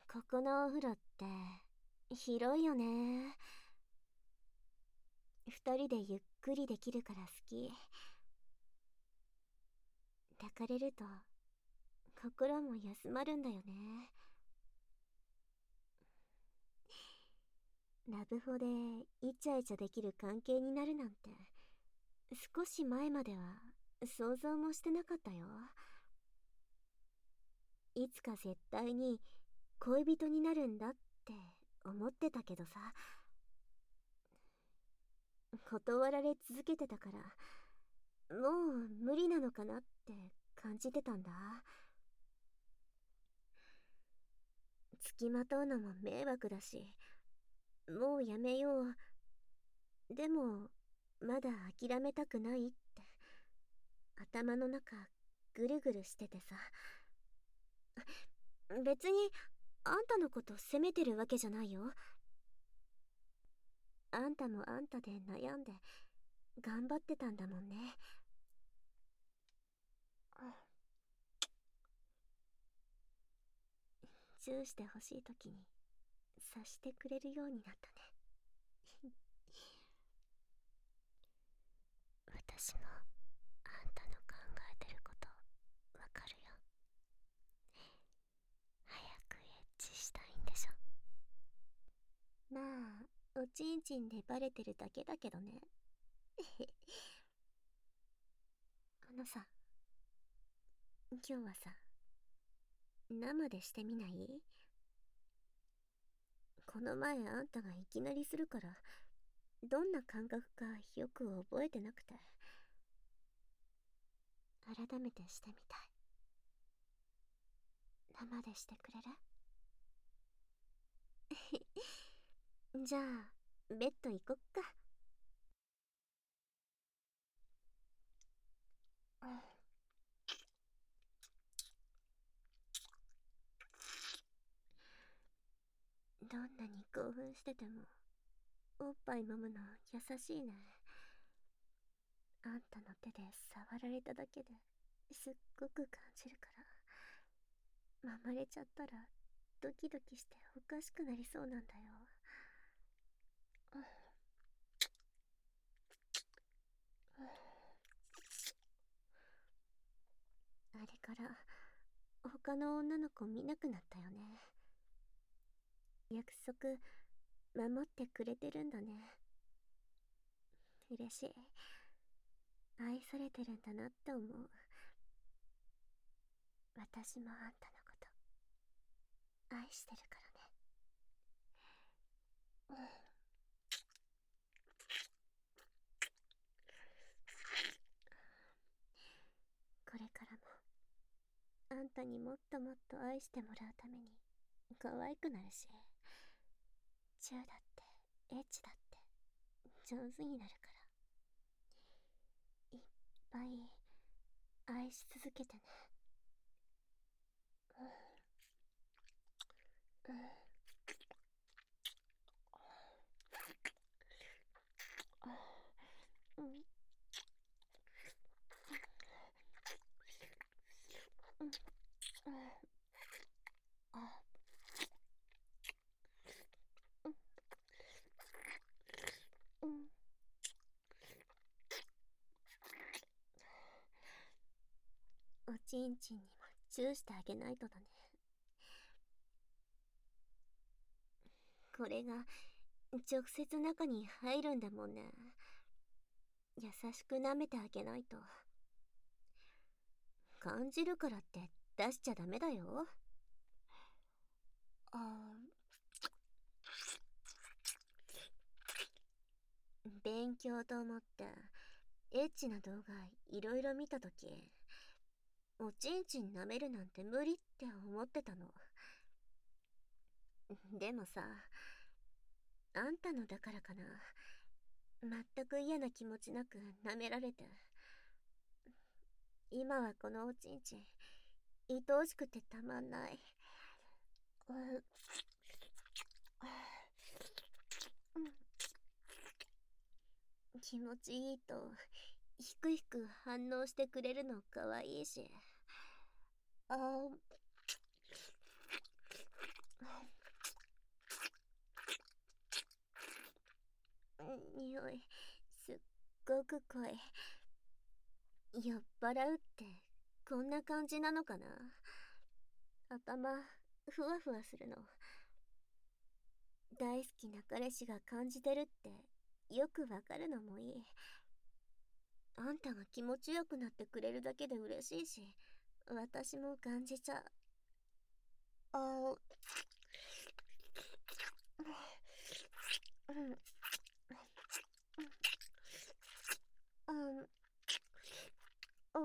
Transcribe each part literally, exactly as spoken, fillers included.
ここのお風呂って広いよね。二人でゆっくりできるから好き。抱かれると心も休まるんだよね。ラブホでイチャイチャできる関係になるなんて少し前までは想像もしてなかったよ。いつか絶対に恋人になるんだって思ってたけどさ、断られ続けてたからもう無理なのかなって感じてたんだ。付きまとうのも迷惑だし、もうやめよう。でもまだ諦めたくないって頭の中ぐるぐるしててさ。別にあんたのこと責めてるわけじゃないよ。あんたもあんたで悩んで頑張ってたんだもんね。チューしてほしい時にさしてくれるようになったね。私もあんたの考えてることわかるよ。早くエッチしたいんでしょ。まあおちんちんでバレてるだけだけどね。あのさ、今日はさ、生でしてみない？この前あんたがいきなりするからどんな感覚かよく覚えてなくて、改めてしてみたい。生でしてくれる？じゃあベッド行こっか。どんなに興奮しててもおっぱい揉むの優しいね。あんたの手で触られただけですっごく感じるから、揉まれちゃったらドキドキしておかしくなりそうなんだよ。あれから他の女の子見なくなったよね。約束守ってくれてるんだね。嬉しい。愛されてるんだなって思う。私もあんたのこと愛してるからね。これからもあんたにもっともっと愛してもらうために可愛くなるし、チューだってエッチだって上手になるから、いっぱい愛し続けてね。うんうんうんうんあうんうんおちんちんにもチューしてあげないとだね。これが直接中に入るんだもんね。優しく舐めてあげないと。感じるからって出しちゃダメだよ。あー、勉強と思ってエッチな動画いろいろ見たとき、おちんちん舐めるなんて無理って思ってたの。でもさ、あんたのだからかな、全く嫌な気持ちなく舐められて、今はこのおちんちん愛おしくてたまんない。うん、気持ちいいとひくひく反応してくれるのかわいいし、あー声。酔っ払うってこんな感じなのかな。頭ふわふわするの。大好きな彼氏が感じてるってよくわかるのもいい。あんたが気持ちよくなってくれるだけで嬉しいし、私も感じちゃう。あー、うん、うん、うん、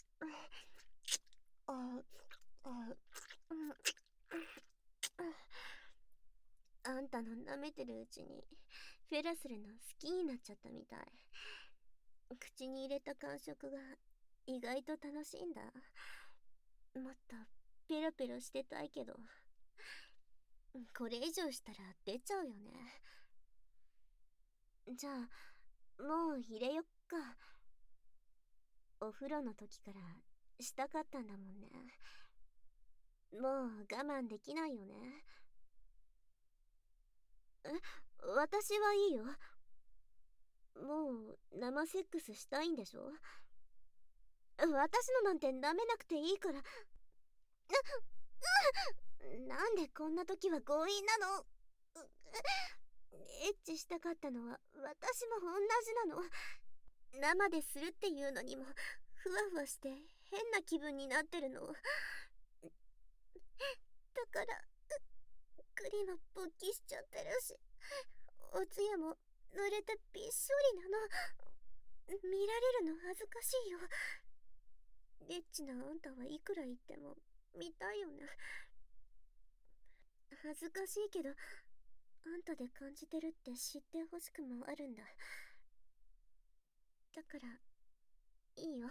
あ、あ、うん、あんたの舐めてるうちにフェラスレの好きになっちゃったみたい。口に入れた感触が意外と楽しいんだ。もっとペロペロしてたいけど、これ以上したら出ちゃうよね。じゃあもう入れよっか。お風呂の時からしたかったんだもんね。もう我慢できないよね。え、私はいいよ。もう生セックスしたいんでしょ。私のなんて舐めなくていいから。なんでこんな時は強引なの。エッチしたかったのは私も同じなの。生でするっていうのにもふわふわして変な気分になってるの。だからクリも勃起しちゃってるし、おつゆも濡れてびっしょりなの。見られるの恥ずかしいよ。エッチなあんたはいくら言っても見たいよね。恥ずかしいけど、あんたで感じてるって知ってほしくもあるんだ。だからいいよ。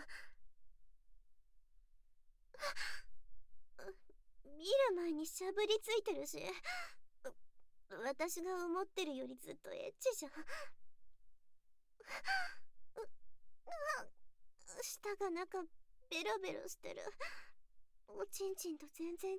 見る前にしゃぶりついてるし、私が思ってるよりずっとエッチじゃん。舌が中ベロベロしてる。おちんちんと全然違う。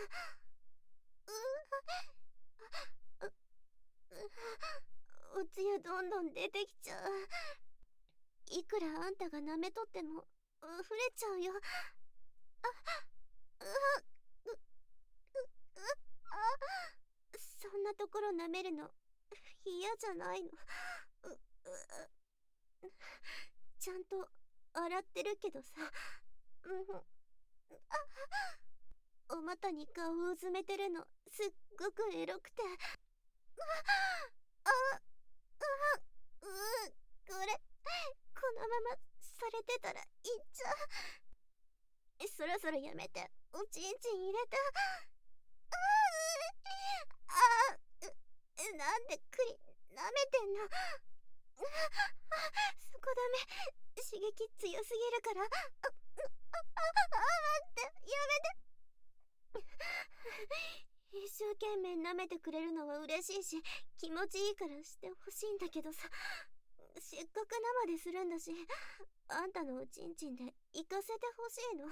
おつゆどんどん出てきちゃう。いくらあんたが舐めとっても溢れちゃうよ。あ、うううあ、そんなところ舐めるの嫌じゃないの。ううちゃんと洗ってるけどさ。うん、お股に顔をうずめてるのすっごくエロくて。あ、ううこれこのままされてたらいっちゃう。そろそろやめておちんちん入れて。あーうなんでクリ舐めてんの。そこダメ、刺激強すぎるから。あああ待って、やめて。一生懸命舐めてくれるのは嬉しいし気持ちいいからしてほしいんだけどさ、せっかく生でするんだし、あんたのおちんちんで行かせてほしいの。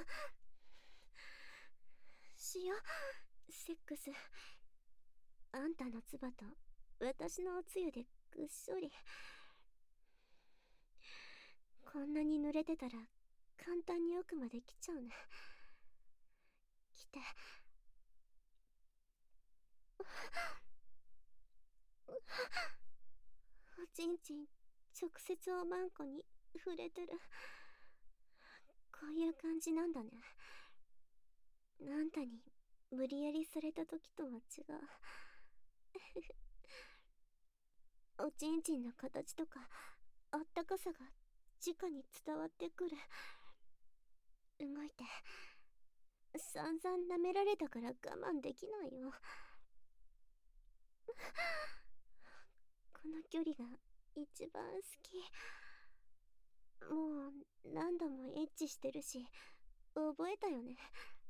しよう、セックス。あんたの唾と私のおつゆでぐっしょり。こんなに濡れてたら簡単に奥まで来ちゃうね。来て。おちんちん直接おまんこに触れてる。こういう感じなんだね。あんたに無理やりされた時とは違う。おちんちんの形とかあったかさが直に伝わってくる。動いて散々舐められたから我慢できないよ。この距離が一番好き。もう何度もエッチしてるし覚えたよね。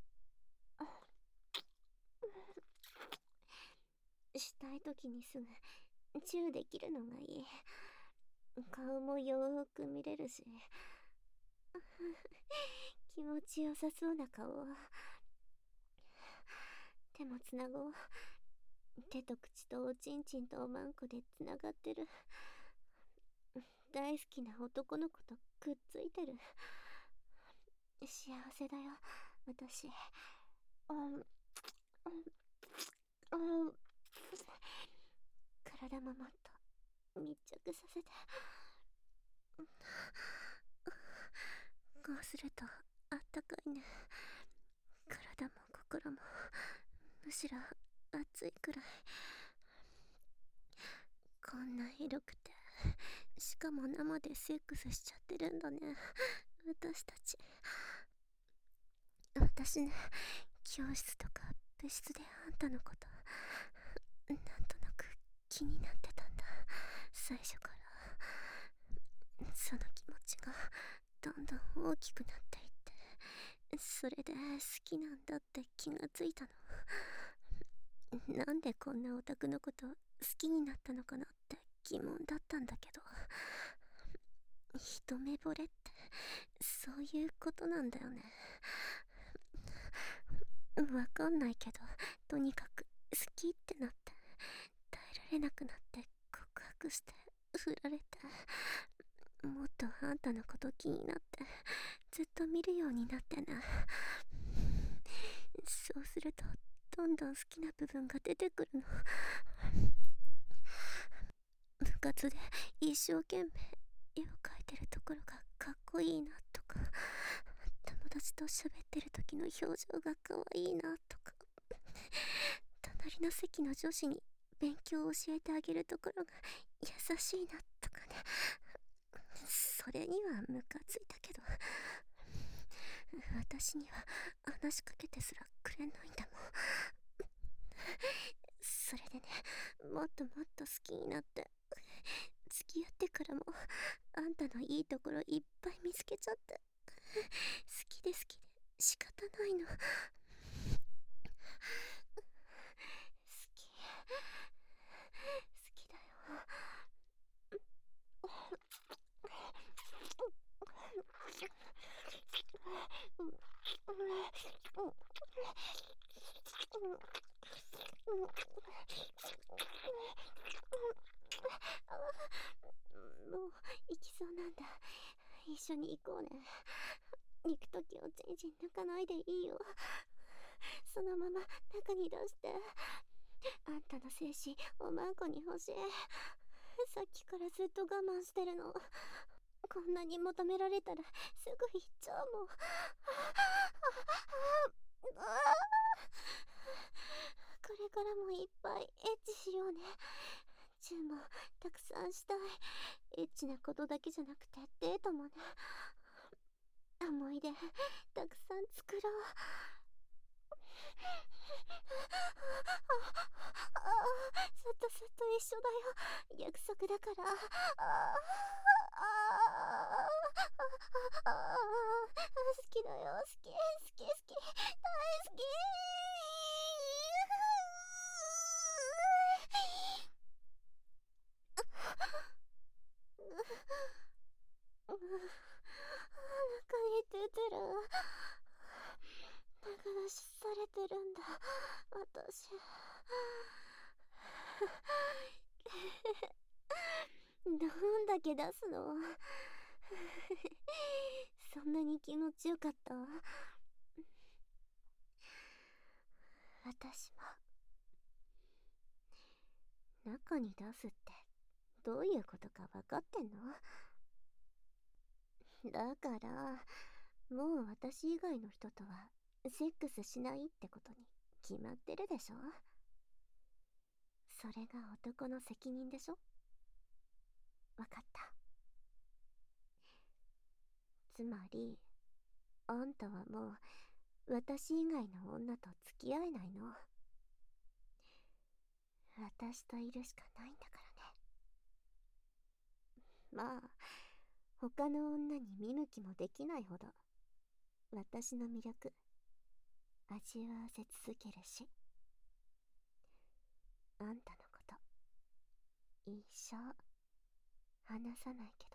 したい時にすぐチューできるのがいい。顔もよーく見れるし気持ちよさそうな顔。手もつなごう。手と口とおちんちんとおまんこでつながってる。 大好きな男の子とくっついてる。幸せだよ、私。うん、うん、うん。体ももっと密着させて。こうするとあったかいね。体も心も、むしろ熱いくらい。こんな広くて、しかも生でセックスしちゃってるんだね、私たち。私ね、教室とか部室であんたのことなんとなく気になってたんだ、最初から。その気持ちがどんどん大きくなっていって、それで好きなんだって気がついたの。なんでこんなオタクのこと好きになったのかなって疑問だったんだけど、一目惚れってそういうことなんだよね。わかんないけど、とにかく好きってなって、耐えられなくなって告白して振られて、もっとあんたのこと気になってずっと見るようになってね。そうするとどんどん好きな部分が出てくるの。部活で一生懸命絵を描いてるところがかっこいいなとか、友達と喋ってる時の表情がかわいいなとか、隣の席の女子に勉強を教えてあげるところが優しいなとかね。それにはムカついたけど、私には話しかけてすらくれないんだもん。それでね、もっともっと好きになって、付き合ってからもあんたのいいところいっぱい見つけちゃって、好きで好きで仕方ないの。好き、好きだよ。もう行きそうなんだ。一緒に行こうね。行くときおちんちん抜かないでいいよ。そのまま中に出して。あんたの精子おまんこに欲しい。さっきからずっと我慢してるの。こんなに求められたらすぐ行っちゃうもん。これからもいっぱいエッチしようね。チューもたくさんしたい。エッチなことだけじゃなくてデートもね。思い出たくさん作ろう。ずっとずっと一緒だよ、約束だから。あああ好きだよ、好き好き好き、大好き。お腹に出てる。流しされてるんだ、私。どんだけ出すの。そんなに気持ちよかった？私も中に出すってどういうことか分かってんの？だからもう私以外の人とはセックスしないってことに決まってるでしょ。それが男の責任でしょ。分かった。つまりあんたはもう私以外の女と付き合えないの。私といるしかないんだからね。まあ他の女に見向きもできないほど私の魅力味わわせ続けるし、あんたのこと一生離さないけど。